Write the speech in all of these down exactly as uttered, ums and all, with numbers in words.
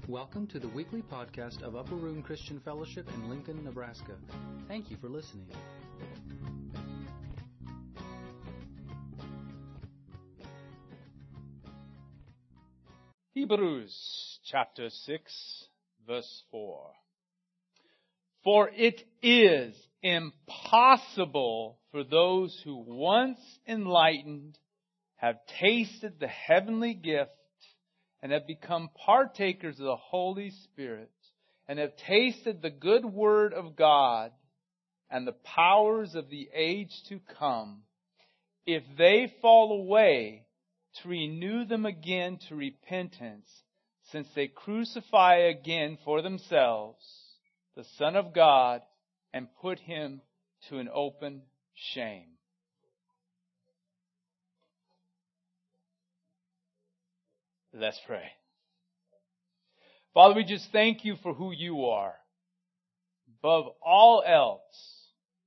Welcome to the weekly podcast of Upper Room Christian Fellowship in Lincoln, Nebraska. Thank you for listening. Hebrews chapter six, verse four. For it is impossible for those who once enlightened have tasted the heavenly gift and have become partakers of the Holy Spirit and have tasted the good word of God and the powers of the age to come, if they fall away, to renew them again to repentance, since they crucify again for themselves the Son of God and put Him to an open shame. Let's pray. Father, we just thank You for who You are. Above all else,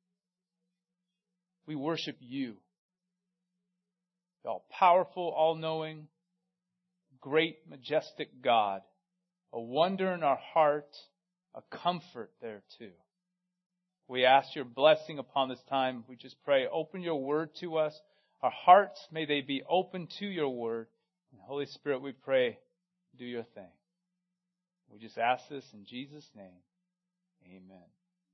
we worship You. The all-powerful, all-knowing, great, majestic God. A wonder in our heart, a comfort there too. We ask Your blessing upon this time. We just pray, open Your word to us. Our hearts, may they be open to Your word. And Holy Spirit, we pray, do Your thing. We just ask this in Jesus' name. Amen.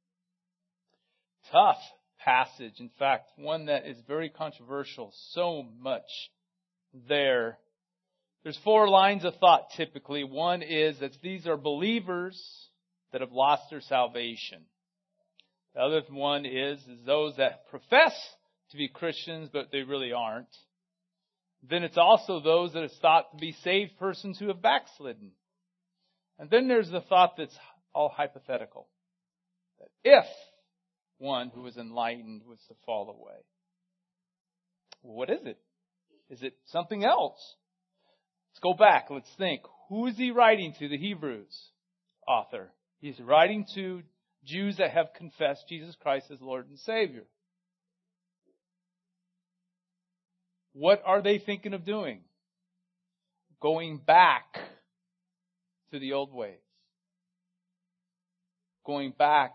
Tough passage. In fact, one that is very controversial. So much there. There's four lines of thought typically. One is that these are believers that have lost their salvation. The other one is, is those that profess to be Christians, but they really aren't. Then it's also those that are thought to be saved persons who have backslidden. And then there's the thought that's all hypothetical. That if one who is enlightened was to fall away. Well, what is it? Is it something else? Let's go back. Let's think. Who is he writing to? The Hebrews author. He's writing to Jews that have confessed Jesus Christ as Lord and Savior. What are they thinking of doing? Going back to the old ways. Going back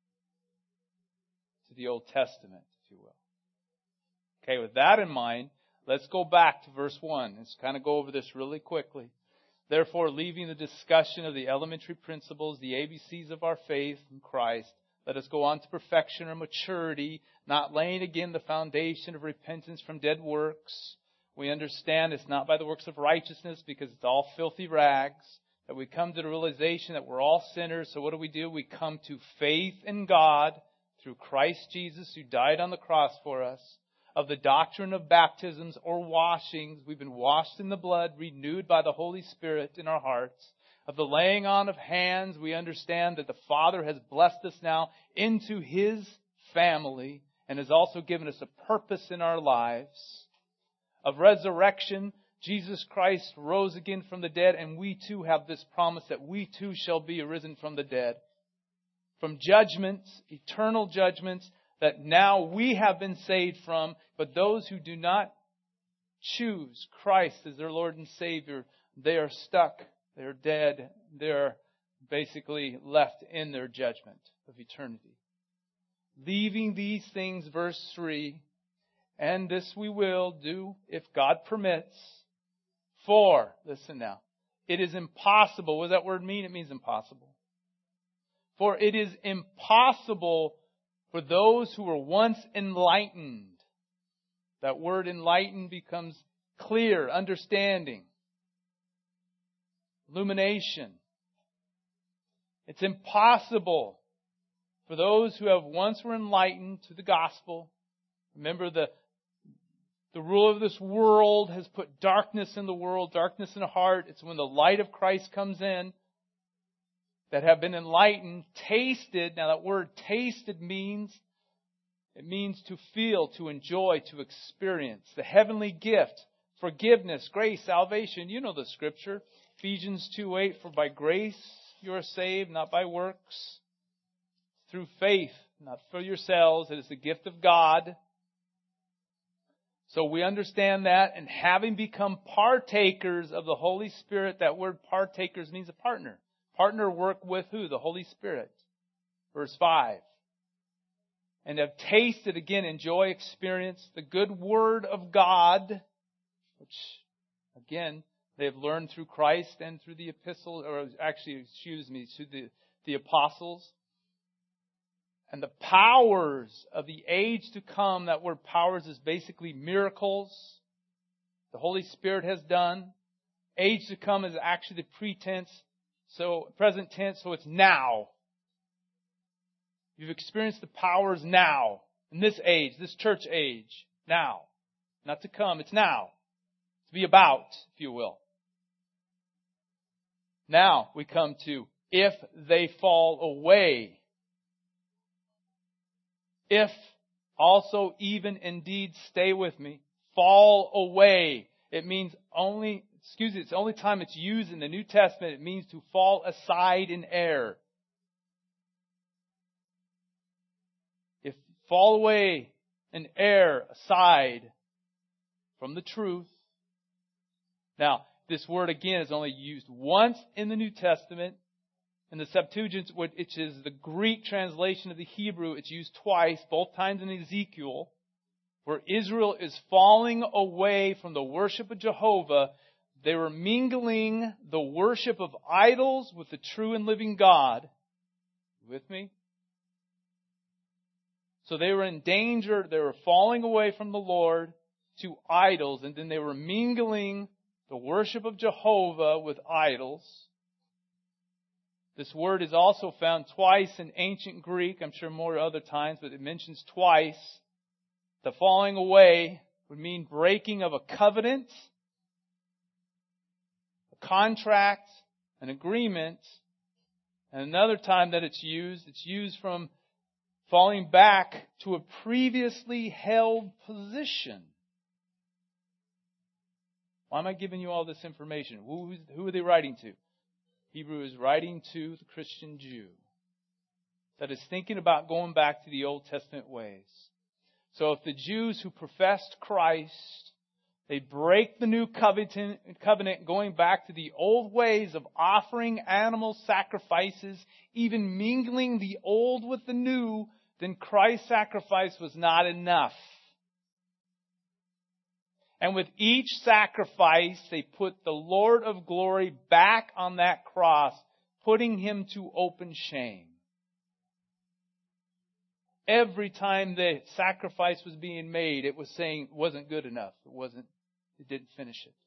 to the Old Testament, if you will. Okay, with that in mind, let's go back to verse one. Let's kind of go over this really quickly. Therefore, leaving the discussion of the elementary principles, the A B Cs of our faith in Christ, let us go on to perfection or maturity, not laying again the foundation of repentance from dead works. We understand it's not by the works of righteousness because it's all filthy rags. That we come to the realization that we're all sinners. So what do we do? We come to faith in God through Christ Jesus who died on the cross for us. Of the doctrine of baptisms or washings, we've been washed in the blood, renewed by the Holy Spirit in our hearts. Of the laying on of hands, we understand that the Father has blessed us now into His family and has also given us a purpose in our lives. Of resurrection, Jesus Christ rose again from the dead, and we too have this promise that we too shall be arisen from the dead. From judgments, eternal judgments, that now we have been saved from, but those who do not choose Christ as their Lord and Savior, they are stuck, they're dead, they're basically left in their judgment of eternity. Leaving these things, verse three, and this we will do if God permits. For, listen now, it is impossible. What does that word mean? It means impossible. For it is impossible for those who were once enlightened. That word enlightened becomes clear, understanding, illumination. It's impossible for those who have once were enlightened to the gospel. Remember, the, the rule of this world has put darkness in the world, darkness in the heart. It's when the light of Christ comes in. That have been enlightened, tasted. Now that word tasted means, it means to feel, to enjoy, to experience. The heavenly gift, forgiveness, grace, salvation. You know the scripture. Ephesians two eight, for by grace you are saved, not by works. Through faith, not for yourselves. It is the gift of God. So we understand that, and having become partakers of the Holy Spirit, that word partakers means a partner. Partner work with who? The Holy Spirit. Verse five. And have tasted, again, enjoy, experience the good word of God, which, again, they have learned through Christ and through the epistle, or actually, excuse me, through the, the apostles. And the powers of the age to come, that word powers is basically miracles the Holy Spirit has done. Age to come is actually the pretense, so present tense, so it's now. You've experienced the powers now, in this age, this church age, now. Not to come, it's now. To be about, if you will. Now we come to, if they fall away. If, also, even, indeed, stay with me, fall away. It means only, excuse me, it's the only time it's used in the New Testament. It means to fall aside in error. If fall away and err aside from the truth. Now, this word again is only used once in the New Testament. In the Septuagint, which is the Greek translation of the Hebrew, it's used twice, both times in Ezekiel, where Israel is falling away from the worship of Jehovah. They were mingling the worship of idols with the true and living God. You with me? So they were in danger. They were falling away from the Lord to idols, and then they were mingling the worship of Jehovah with idols. This word is also found twice in ancient Greek. I'm sure more other times, but it mentions twice. The falling away would mean breaking of a covenant, a contract, an agreement. And another time that it's used, it's used from falling back to a previously held position. Why am I giving you all this information? Who, who are they writing to? Hebrew is writing to the Christian Jew that is thinking about going back to the Old Testament ways. So if the Jews who professed Christ, they break the new covenant, covenant going back to the old ways of offering animal sacrifices, even mingling the old with the new, then Christ's sacrifice was not enough. And with each sacrifice, they put the Lord of glory back on that cross, putting Him to open shame. Every time the sacrifice was being made, it was saying it wasn't good enough. It wasn't, it didn't finish it.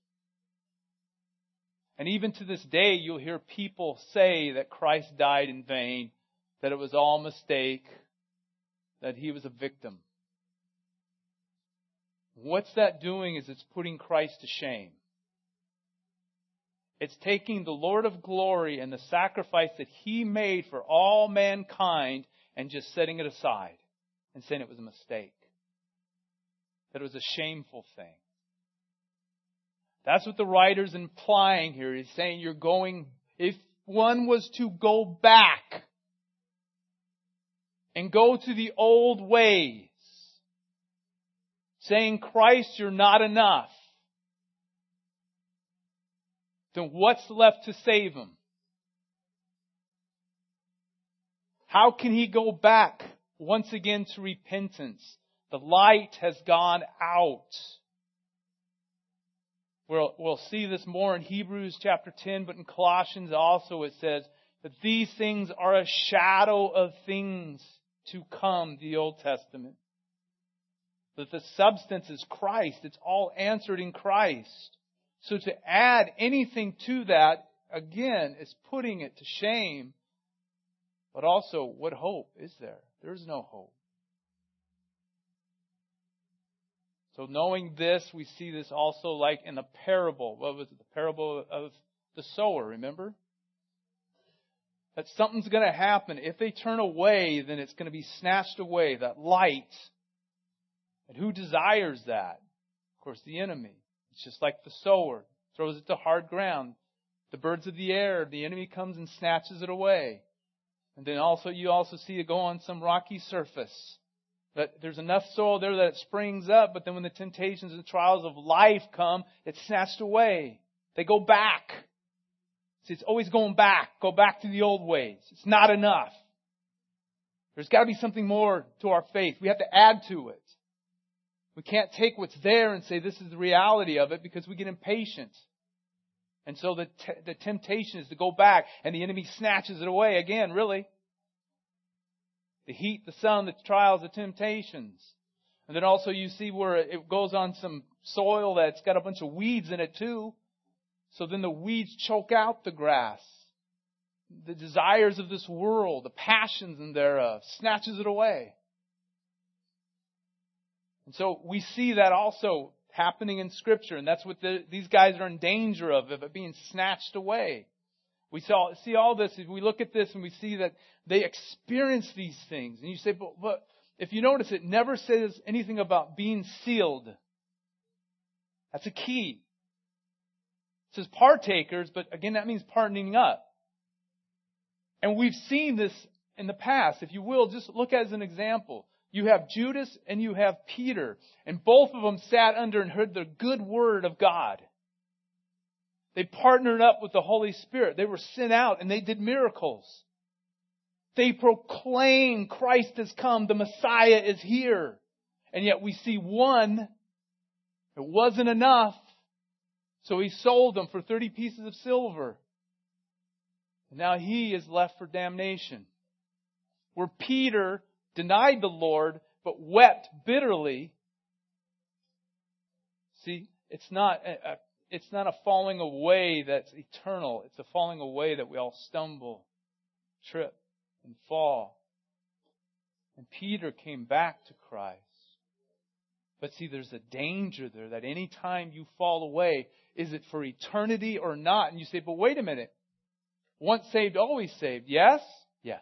And even to this day, you'll hear people say that Christ died in vain, that it was all a mistake, that He was a victim. What's that doing is it's putting Christ to shame. It's taking the Lord of glory and the sacrifice that He made for all mankind and just setting it aside and saying it was a mistake. That it was a shameful thing. That's what the writer's implying here. He's saying you're going, if one was to go back and go to the old ways, saying, Christ, you're not enough, then what's left to save him? How can he go back once again to repentance? The light has gone out. We'll, we'll see this more in Hebrews chapter ten, but in Colossians also it says that these things are a shadow of things to come, the Old Testament. That the substance is Christ. It's all answered in Christ. So to add anything to that, again, is putting it to shame. But also, what hope is there? There is no hope. So knowing this, we see this also like in the parable. What was it? The parable of the sower, remember? That something's going to happen. If they turn away, then it's going to be snatched away, that light. And who desires that? Of course, the enemy. It's just like the sower throws it to hard ground. The birds of the air, the enemy comes and snatches it away. And then also, you also see it go on some rocky surface. That there's enough soil there that it springs up, but then when the temptations and trials of life come, it's snatched away. They go back. See, it's always going back. Go back to the old ways. It's not enough. There's got to be something more to our faith. We have to add to it. We can't take what's there and say this is the reality of it because we get impatient. And so the t- the temptation is to go back and the enemy snatches it away again, really. The heat, the sun, the trials, the temptations. And then also you see where it goes on some soil that's got a bunch of weeds in it too. So then the weeds choke out the grass. The desires of this world, the passions in thereof, snatches it away. And so we see that also happening in Scripture, and that's what the, these guys are in danger of, of it being snatched away. We saw, see all this, if we look at this and we see that they experience these things. And you say, but, but if you notice, it never says anything about being sealed. That's a key. It says partakers, but again, that means partnering up. And we've seen this in the past. If you will, just look as an example. You have Judas and you have Peter. And both of them sat under and heard the good word of God. They partnered up with the Holy Spirit. They were sent out and they did miracles. They proclaimed Christ has come. The Messiah is here. And yet we see one, it wasn't enough. So he sold them for thirty pieces of silver. And now he is left for damnation. Where Peter denied the Lord, but wept bitterly. See, it's not a, it's not a falling away that's eternal. It's a falling away that we all stumble, trip, and fall. And Peter came back to Christ. But see, there's a danger there that any time you fall away, is it for eternity or not? And you say, but wait a minute. Once saved, always saved. Yes? Yes.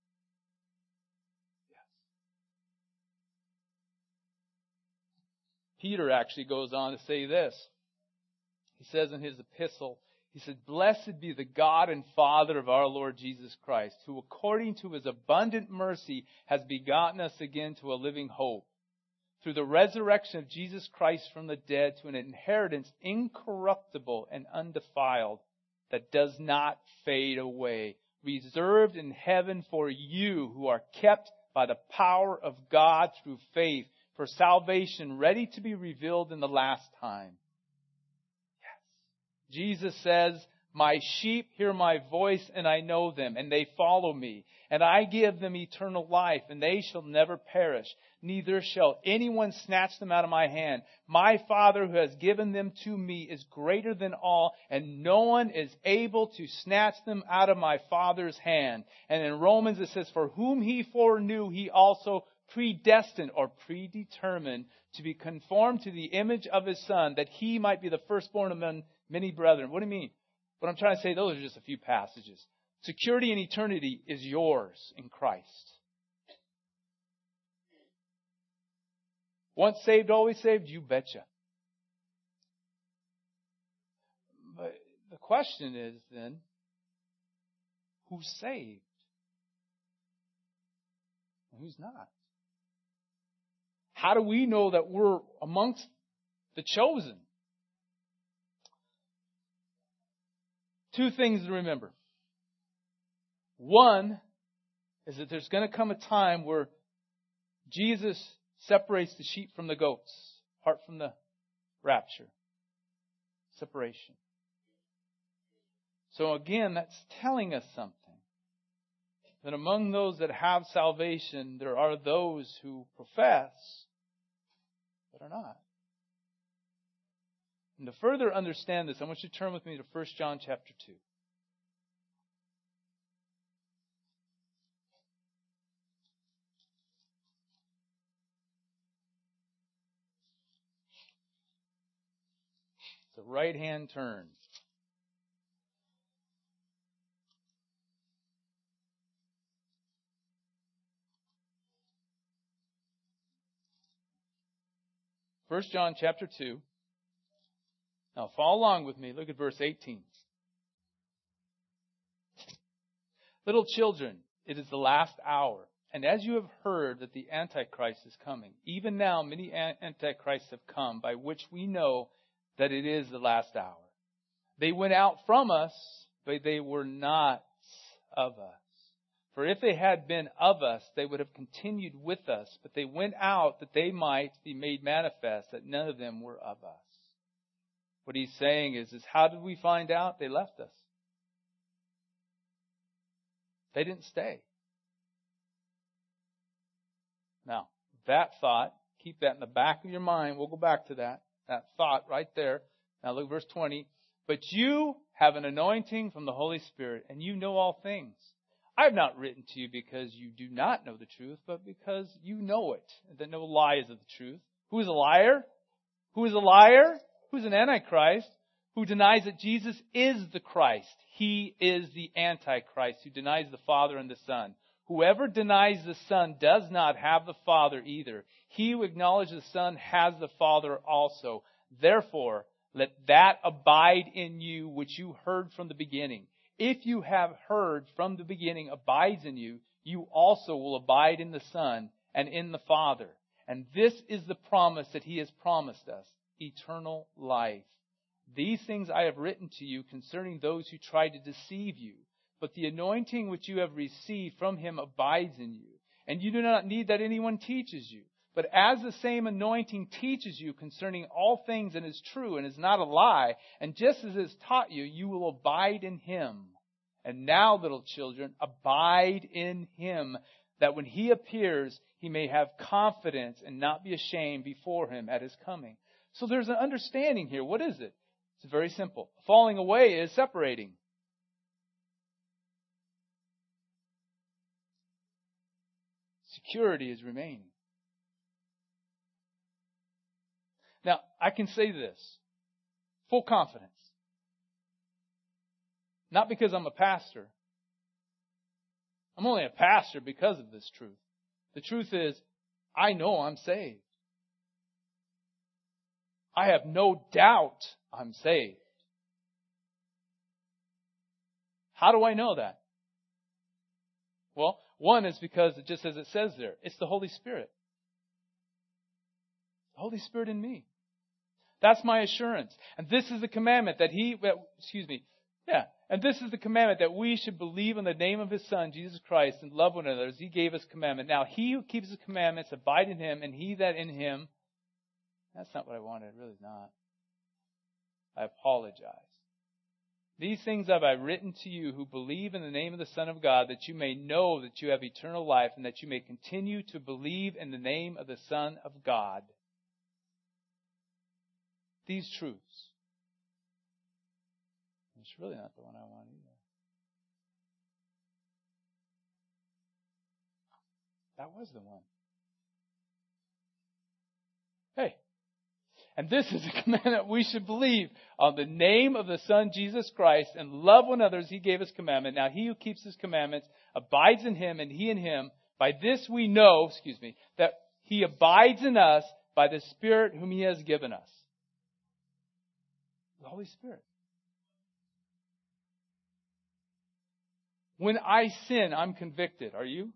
Peter actually goes on to say this. He says in his epistle, he said, "Blessed be the God and Father of our Lord Jesus Christ, who according to His abundant mercy has begotten us again to a living hope, through the resurrection of Jesus Christ from the dead, to an inheritance incorruptible and undefiled, that does not fade away, reserved in heaven for you who are kept by the power of God through faith, for salvation ready to be revealed in the last time." Yes. Jesus says, "My sheep hear my voice, and I know them, and they follow me. And I give them eternal life, and they shall never perish. Neither shall anyone snatch them out of my hand. My Father who has given them to me is greater than all, and no one is able to snatch them out of my Father's hand." And in Romans it says, "For whom He foreknew, He also predestined," or predetermined, "to be conformed to the image of His Son, that He might be the firstborn among many brethren." What do you mean? What I'm trying to say, those are just a few passages. Security and eternity is yours in Christ. Once saved, always saved? You betcha. But the question is then, who's saved? And who's not? How do we know that we're amongst the chosen? Two things to remember. One is that there's going to come a time where Jesus separates the sheep from the goats, apart from the rapture. Separation. So again, that's telling us something. That among those that have salvation, there are those who profess, but are not. And to further understand this, I want you to turn with me to First John chapter two. It's a right-hand turn. First John chapter two. Now follow along with me. Look at verse eighteen. "Little children, it is the last hour. And as you have heard that the Antichrist is coming, even now many Antichrists have come, by which we know that it is the last hour. They went out from us, but they were not of us. For if they had been of us, they would have continued with us. But they went out that they might be made manifest that none of them were of us. What he's saying is, is how did we find out? They left us. They didn't stay. Now, that thought, keep that in the back of your mind. We'll go back to that. That thought right there. Now look at verse twenty. But you have an anointing from the Holy Spirit, and you know all things. I have not written to you because you do not know the truth, but because you know it, and that no lie is of the truth. Who is a liar? Who is a liar? Who is an antichrist? Who denies that Jesus is the Christ. He is the antichrist who denies the Father and the Son. Whoever denies the Son does not have the Father either. He who acknowledges the Son has the Father also. Therefore, let that abide in you which you heard from the beginning. If you have heard from the beginning abides in you, you also will abide in the Son and in the Father. And this is the promise that He has promised us, eternal life. These things I have written to you concerning those who try to deceive you. But the anointing which you have received from Him abides in you. And you do not need that anyone teaches you. But as the same anointing teaches you concerning all things and is true and is not a lie, and just as it is taught you, you will abide in Him. And now, little children, abide in Him, that when He appears, He may have confidence and not be ashamed before Him at His coming. So there's an understanding here. What is it? It's very simple. Falling away is separating. Security is remaining. Now, I can say this. Full confidence. Not because I'm a pastor. I'm only a pastor because of this truth. The truth is, I know I'm saved. I have no doubt I'm saved. How do I know that? Well, one is because, just as it says there, it's the Holy Spirit. The Holy Spirit in me. That's my assurance. And this is the commandment that He, excuse me, yeah, and this is the commandment that we should believe in the name of His Son, Jesus Christ, and love one another as He gave us commandment. Now, he who keeps His commandments abide in Him, and he that in Him. That's not what I wanted. Really not. I apologize. These things have I written to you who believe in the name of the Son of God, that you may know that you have eternal life, and that you may continue to believe in the name of the Son of God. These truths. It's really not the one I want either. That was the one. Hey. And this is the commandment we should believe on the name of the Son, Jesus Christ, and love one another as He gave us commandment. Now, he who keeps His commandments abides in Him, and He in Him. By this we know, excuse me, that He abides in us by the Spirit whom He has given us. The Holy Spirit. When I sin, I'm convicted. Are you?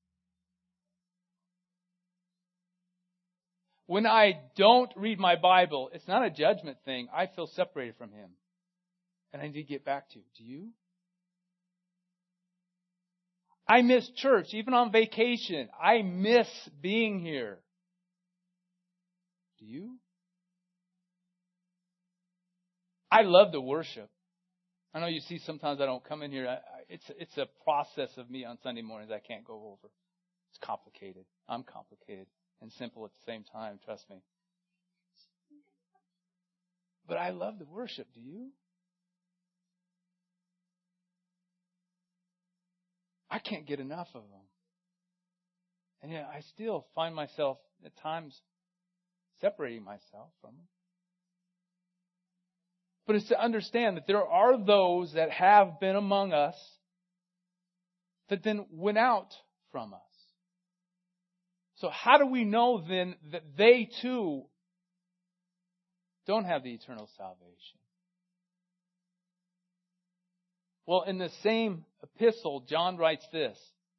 When I don't read my Bible, it's not a judgment thing. I feel separated from Him. And I need to get back to. Do you? I miss church, even on vacation. I miss being here. Do you? I love to worship. I know you see sometimes I don't come in here. I, I, it's, it's a process of me on Sunday mornings I can't go over. It's complicated. I'm complicated. And simple at the same time, trust me. But I love the worship, do you? I can't get enough of them. And yet I still find myself at times separating myself from them. But it's to understand that there are those that have been among us that then went out from us. So how do we know then that they too don't have the eternal salvation? Well, in the same epistle, John writes this.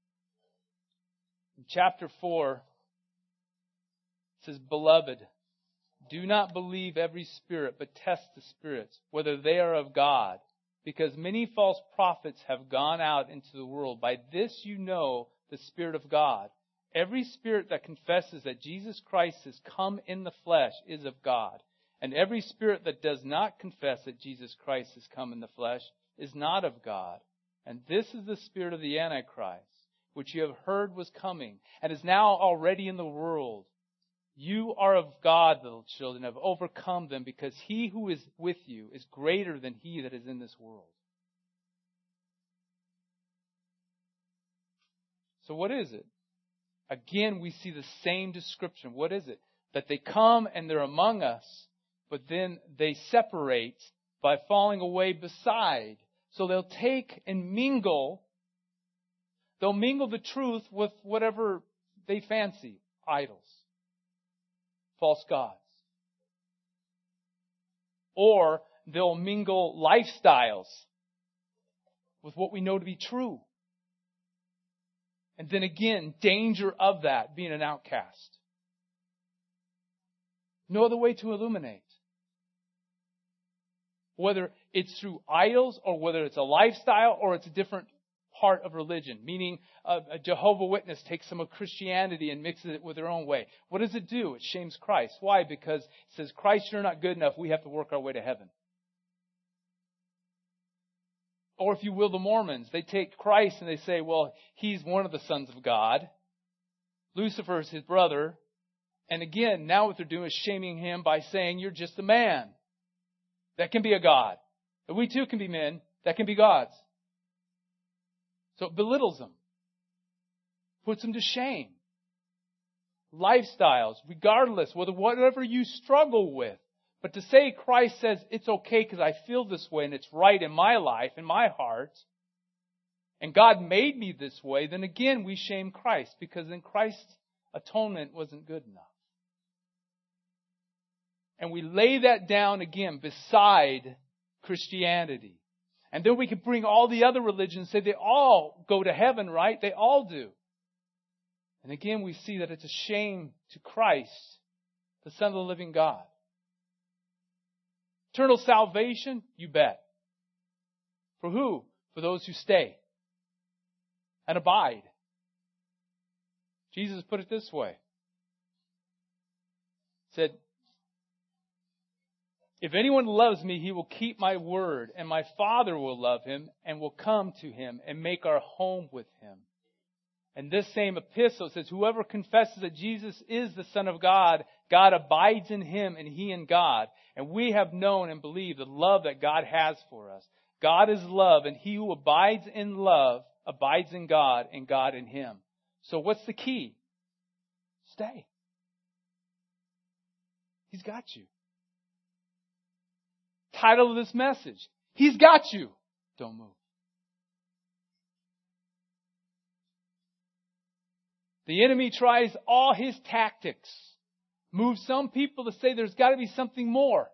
In chapter four, it says, Beloved, do not believe every spirit, but test the spirits, whether they are of God. because many false prophets have gone out into the world. By this you know the Spirit of God. Every spirit that confesses that Jesus Christ has come in the flesh is of God. And every spirit that does not confess that Jesus Christ has come in the flesh is not of God. And this is the spirit of the Antichrist, which you have heard was coming, and is now already in the world. You are of God, little children, have overcome them, because he who is with you is greater than he that is in this world. So what is it? Again, we see the same description. What is it? That they come and they're among us, but then they separate by falling away beside. So they'll take and mingle. They'll mingle the truth with whatever they fancy. Idols. False gods. Or they'll mingle lifestyles with what we know to be true. And then again, danger of that, being an outcast. No other way to illuminate. Whether it's through idols, or whether it's a lifestyle, or it's a different part of religion. Meaning a, a Jehovah's Witness takes some of Christianity and mixes it with their own way. What does it do? It shames Christ. Why? Because it says, Christ, you're not good enough. We have to work our way to heaven. Or if you will, the Mormons, they take Christ and they say, well, he's one of the sons of God. Lucifer is his brother. And again, now what they're doing is shaming him by saying, you're just a man. That can be a God. And we too can be men. That can be gods. So it belittles them. Puts them to shame. Lifestyles, regardless, whether whatever you struggle with. But to say Christ says it's okay because I feel this way and it's right in my life, in my heart, and God made me this way, then again we shame Christ, because then Christ's atonement wasn't good enough. And we lay that down again beside Christianity. And then we can bring all the other religions and say they all go to heaven, right? They all do. And again we see that it's a shame to Christ, the Son of the living God. Eternal salvation? You bet. For who? For those who stay and abide. Jesus put it this way. He said, if anyone loves me, he will keep my word, and my Father will love him and will come to him and make our home with him. And this same epistle says, whoever confesses that Jesus is the Son of God, God abides in him and he in God. And we have known and believed the love that God has for us. God is love, and he who abides in love abides in God and God in him. So what's the key? Stay. He's got you. Title of this message, He's got you. Don't move. The enemy tries all his tactics. Move some people to say there's got to be something more.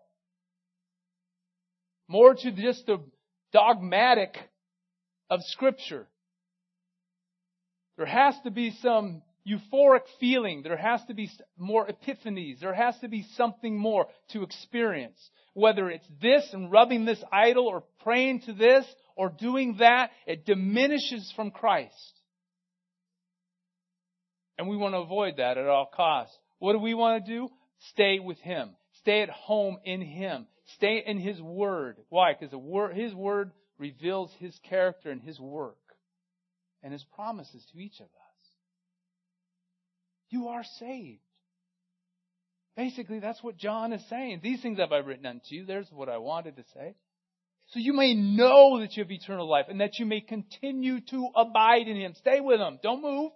More to just the dogmatic of Scripture. There has to be some euphoric feeling. There has to be more epiphanies. There has to be something more to experience. Whether it's this and rubbing this idol or praying to this or doing that, it diminishes from Christ. And we want to avoid that at all costs. What do we want to do? Stay with Him. Stay at home in Him. Stay in His Word. Why? Because the word, His Word reveals His character and His work and His promises to each of us. You are saved. Basically, that's what John is saying. These things have I written unto you. There's what I wanted to say. So you may know that you have eternal life and that you may continue to abide in Him. Stay with Him. Don't move.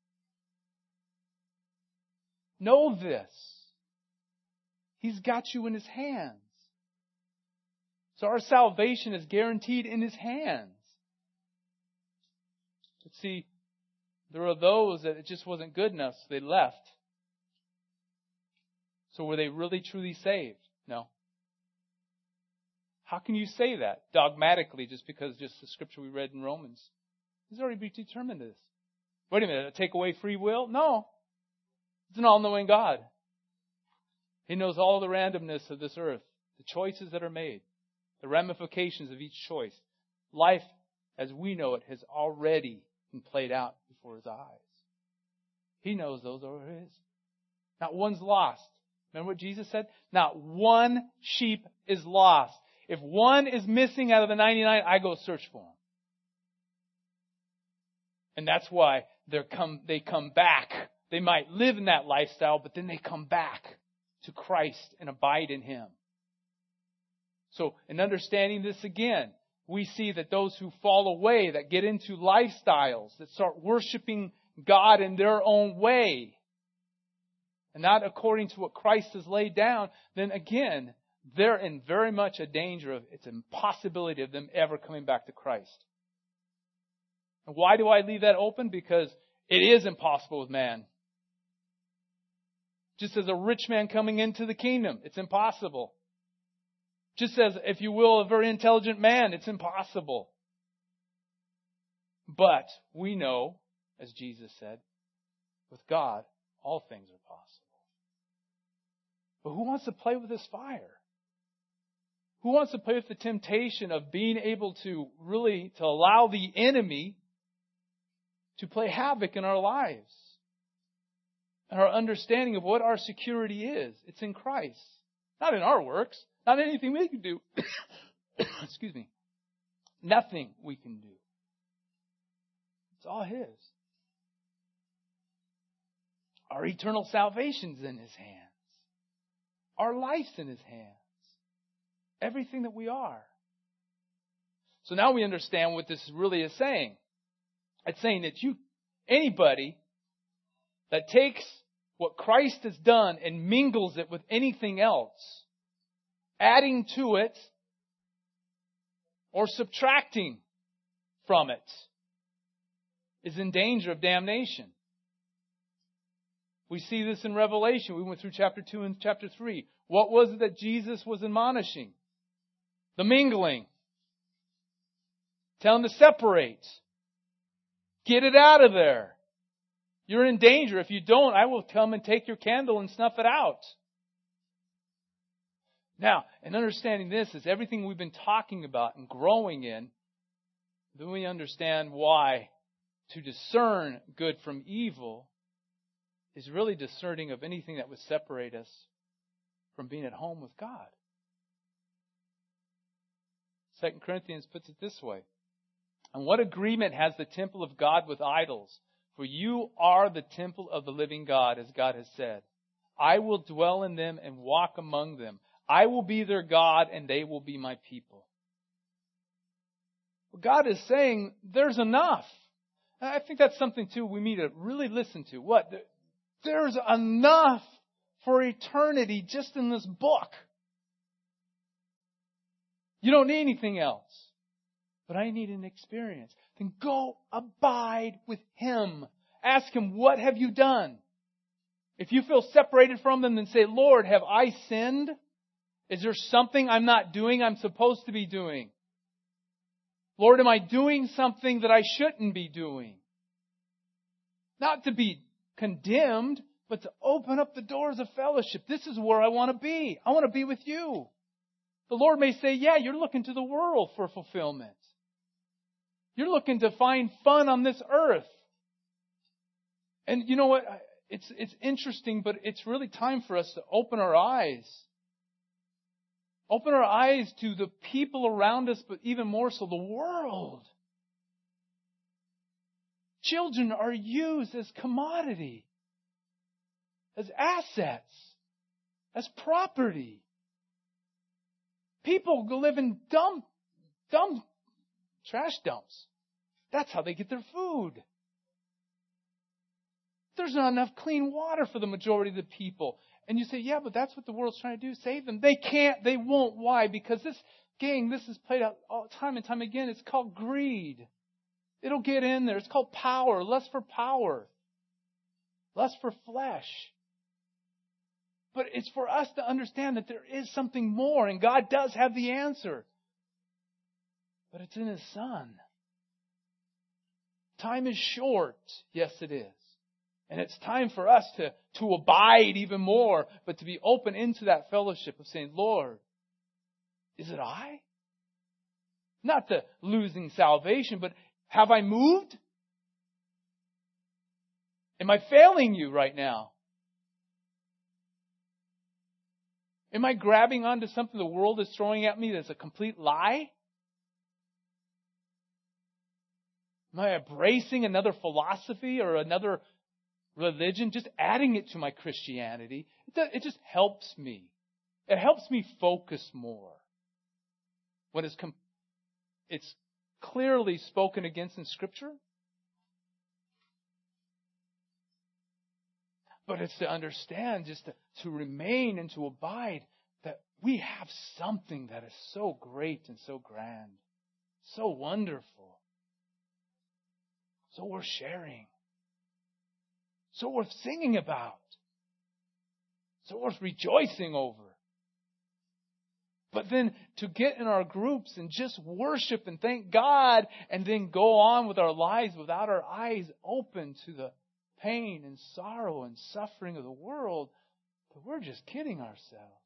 Know this. He's got you in His hands. So our salvation is guaranteed in His hands. But see, there are those that it just wasn't good enough, so they left. So were they really truly saved? No. How can you say that dogmatically just because just the scripture we read in Romans? He's already determined this. Wait a minute, take away free will? No. It's an all-knowing God. He knows all the randomness of this earth, the choices that are made. the ramifications of each choice. Life, as we know it, has already been played out before His eyes. He knows those are His. Not one's lost. Remember what Jesus said? Not one sheep is lost. If one is missing out of the ninety-nine, I go search for him. And that's why they come, they come back. They might live in that lifestyle, but then they come back to Christ and abide in Him. So, in understanding this again, we see that those who fall away, that get into lifestyles, that start worshiping God in their own way, and not according to what Christ has laid down, then again, they're in very much a danger of, it's an impossibility of them ever coming back to Christ. And why do I leave that open? Because it is impossible with man. Just as a rich man coming into the kingdom, it's impossible. Just as, if you will, a very intelligent man, it's impossible. But we know, as Jesus said, with God, all things are possible. But who wants to play with this fire? Who wants to play with the temptation of being able to really, to allow the enemy to play havoc in our lives? And our understanding of what our security is. It's in Christ. Not in our works. Not anything we can do. Excuse me. Nothing we can do. It's all His. Our eternal salvation's in His hands. Our life's in His hands. Everything that we are. So now we understand what this really is saying. It's saying that you, anybody that takes what Christ has done and mingles it with anything else, adding to it or subtracting from it, is in danger of damnation. We see this in Revelation. We went through chapter two and chapter three. What was it that Jesus was admonishing? The mingling. Tell them to separate. Get it out of there. You're in danger. If you don't, I will come and take your candle and snuff it out. Now, in understanding this is everything we've been talking about and growing in, then we understand why to discern good from evil is really discerning of anything that would separate us from being at home with God. Second Corinthians puts it this way. And what agreement has the temple of God with idols? For you are the temple of the living God, as God has said. I will dwell in them and walk among them. I will be their God and they will be my people. Well, God is saying there's enough. And I think that's something too we need to really listen to. What? There's enough for eternity just in this book. You don't need anything else. But I need an experience. Then go abide with Him. Ask Him, what have you done? If you feel separated from them, then say, Lord, have I sinned? Is there something I'm not doing I'm supposed to be doing? Lord, am I doing something that I shouldn't be doing? Not to be condemned, but to open up the doors of fellowship. This is where I want to be. I want to be with you. The Lord may say, yeah, you're looking to the world for fulfillment. You're looking to find fun on this earth. And you know what? It's, it's interesting, but it's really time for us to open our eyes. Open our eyes to the people around us, but even more so the world. Children are used as commodity, as assets, as property. People live in dumb, dumb trash dumps. That's how they get their food. There's not enough clean water for the majority of the people. And you say, yeah, but that's what the world's trying to do, save them. They can't, they won't. Why? Because this, gang, this is played out all time and time again. It's called greed. It'll get in there. It's called power. Lust for power. Lust for flesh. But it's for us to understand that there is something more, and God does have the answer. But it's in His Son. Time is short. Yes, it is. And it's time for us to, to abide even more, but to be open into that fellowship of saying, Lord, is it I? Not the losing salvation, but have I moved? Am I failing you right now? Am I grabbing onto something the world is throwing at me that's a complete lie? Am I embracing another philosophy or another religion, just adding it to my Christianity? It, does, it just helps me. It helps me focus more. When it's, com- it's clearly spoken against in Scripture. But it's to understand, just to, to remain and to abide, that we have something that is so great and so grand, so wonderful, so worth sharing, so worth singing about, so worth rejoicing over. But then to get in our groups and just worship and thank God and then go on with our lives without our eyes open to the pain and sorrow and suffering of the world, but we're just kidding ourselves.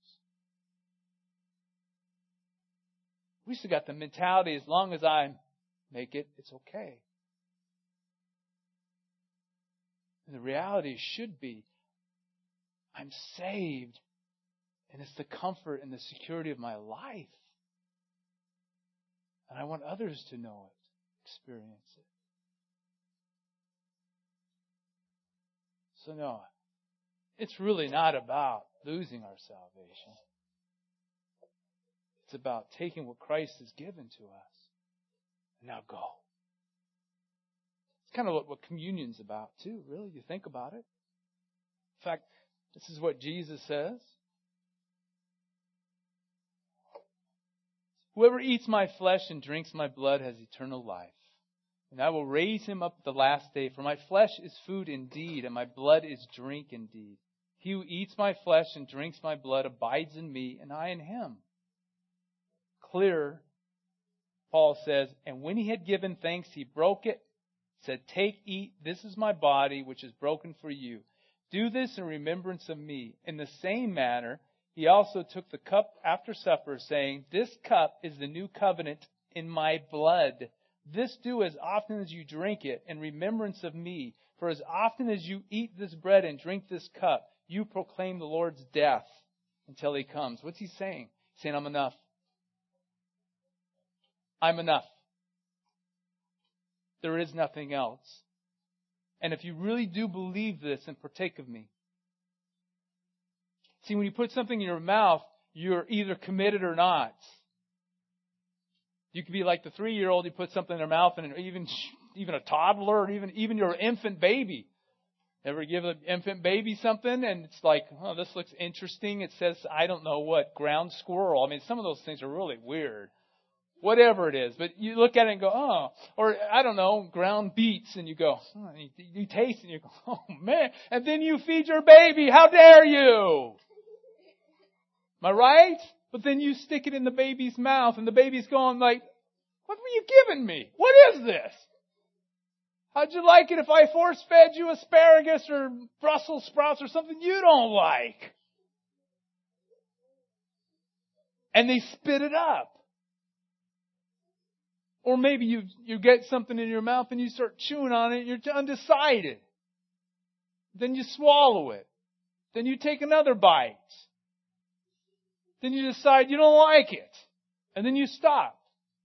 We still got the mentality, as long as I make it, it's okay. And the reality should be, I'm saved, and it's the comfort and the security of my life. And I want others to know it, experience it. So no, it's really not about losing our salvation. It's about taking what Christ has given to us. And now go. It's kind of what, what communion's about too, really. You think about it. In fact, this is what Jesus says. Whoever eats my flesh and drinks my blood has eternal life. And I will raise him up at the last day. For my flesh is food indeed, and my blood is drink indeed. He who eats my flesh and drinks my blood abides in me, and I in him. Clear, Paul says, and when he had given thanks, he broke it, said, take, eat, this is my body, which is broken for you. Do this in remembrance of me. In the same manner, he also took the cup after supper, saying, this cup is the new covenant in my blood. This do as often as you drink it in remembrance of me. For as often as you eat this bread and drink this cup, you proclaim the Lord's death until he comes. What's he saying? He's saying, I'm enough. I'm enough. There is nothing else. And if you really do believe this, then partake of me. See, when you put something in your mouth, you're either committed or not. You could be like the three-year-old who puts something in their mouth, and even even a toddler, or even even your infant baby. Ever give an infant baby something, and it's like, oh, this looks interesting. It says, I don't know what, ground squirrel. I mean, some of those things are really weird. Whatever it is. But you look at it and go, oh. Or, I don't know, ground beets, and you go, oh, you, you taste it, and you go, oh, man. And then you feed your baby. How dare you? Am I right? But then you stick it in the baby's mouth, and the baby's going like, what were you giving me? What is this? How'd you like it if I force-fed you asparagus or Brussels sprouts or something you don't like? And they spit it up. Or maybe you you get something in your mouth and you start chewing on it and you're undecided. Then you swallow it. Then you take another bite. Then you decide you don't like it. And then you stop.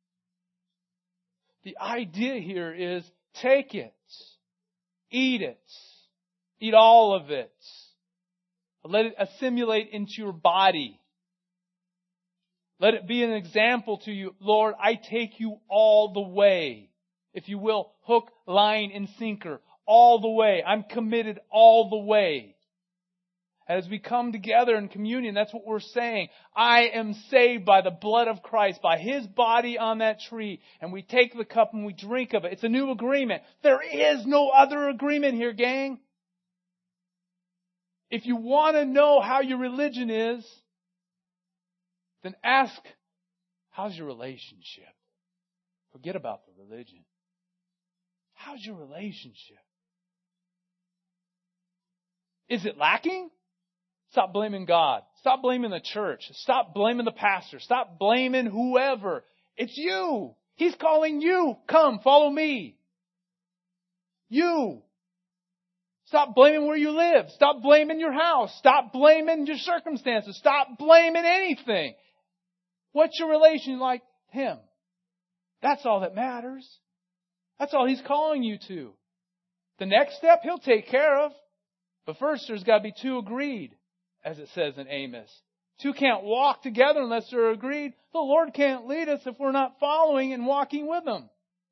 The idea here is take it. Eat it. Eat all of it. Let it assimilate into your body. Let it be an example to you. Lord, I take you all the way. If you will, hook, line, and sinker. All the way. I'm committed all the way. As we come together in communion, that's what we're saying. I am saved by the blood of Christ, by His body on that tree. And we take the cup and we drink of it. It's a new agreement. There is no other agreement here, gang. If you want to know how your religion is, then ask, how's your relationship? Forget about the religion. How's your relationship? Is it lacking? Stop blaming God. Stop blaming the church. Stop blaming the pastor. Stop blaming whoever. It's you. He's calling you. Come, follow me. You. Stop blaming where you live. Stop blaming your house. Stop blaming your circumstances. Stop blaming anything. What's your relation like to Him? That's all that matters. That's all He's calling you to. The next step, He'll take care of. But first, there's got to be two agreed, as it says in Amos. Two can't walk together unless they're agreed. The Lord can't lead us if we're not following and walking with Him.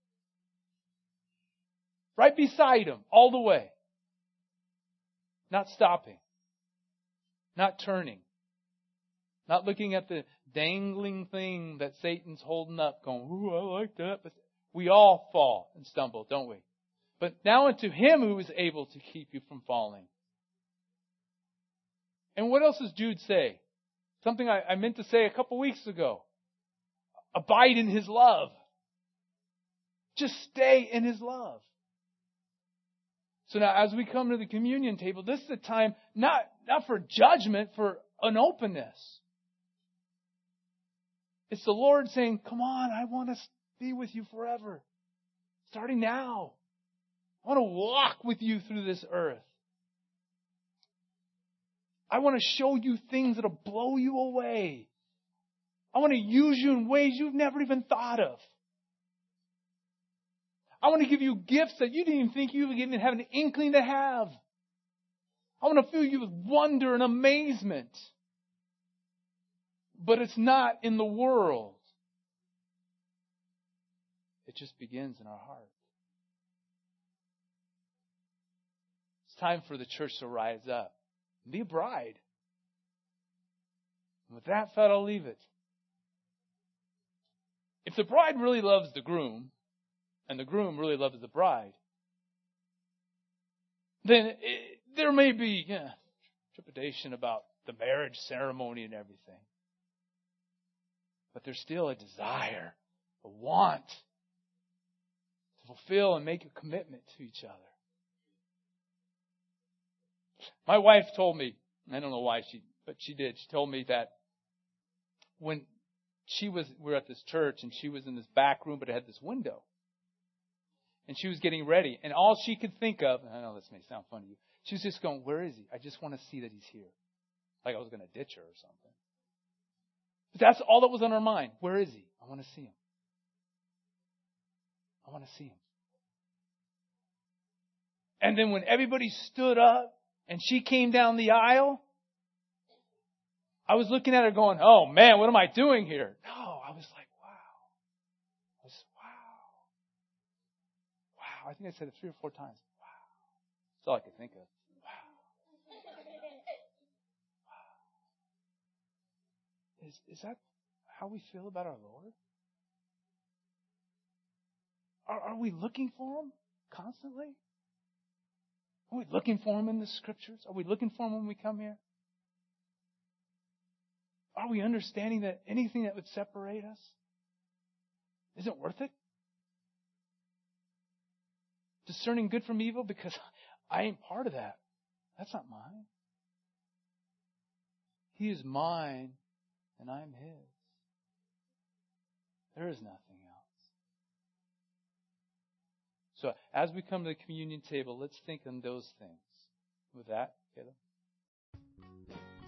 Right beside Him, all the way. Not stopping. Not turning. Not looking at the dangling thing that Satan's holding up, going, ooh, I like that. But we all fall and stumble, don't we? But now unto Him who is able to keep you from falling. And what else does Jude say? Something I, I meant to say a couple weeks ago. Abide in His love. Just stay in His love. So now as we come to the communion table, this is a time not, not for judgment, for an openness. It's the Lord saying, come on, I want to be with you forever. Starting now. I want to walk with you through this earth. I want to show you things that'll blow you away. I want to use you in ways you've never even thought of. I want to give you gifts that you didn't even think you would even have an inkling to have. I want to fill you with wonder and amazement. But it's not in the world. It just begins in our heart. It's time for the church to rise up. Be a bride. And with that thought, I'll leave it. If the bride really loves the groom, and the groom really loves the bride, then it, there may be yeah, trepidation about the marriage ceremony and everything. But there's still a desire, a want to fulfill and make a commitment to each other. My wife told me, I don't know why she, but she did. She told me that when she was, we were at this church and she was in this back room, but it had this window. And she was getting ready. And all she could think of, and I know this may sound funny to you, she was just going, where is he? I just want to see that he's here. Like I was going to ditch her or something. But that's all that was on her mind. Where is he? I want to see him. I want to see him. And then when everybody stood up and she came down the aisle, I was looking at her going, oh man, what am I doing here? No, I was like, wow. I was, wow. Wow. I think I said it three or four times. Wow. That's all I could think of. Wow. Wow. Is, is that how we feel about our Lord? Are, are we looking for Him constantly? Are we looking for Him in the Scriptures? Are we looking for Him when we come here? Are we understanding that anything that would separate us isn't worth it? Discerning good from evil because I ain't part of that. That's not mine. He is mine and I'm His. There is nothing else. So as we come to the communion table, let's think on those things. With that, Caleb.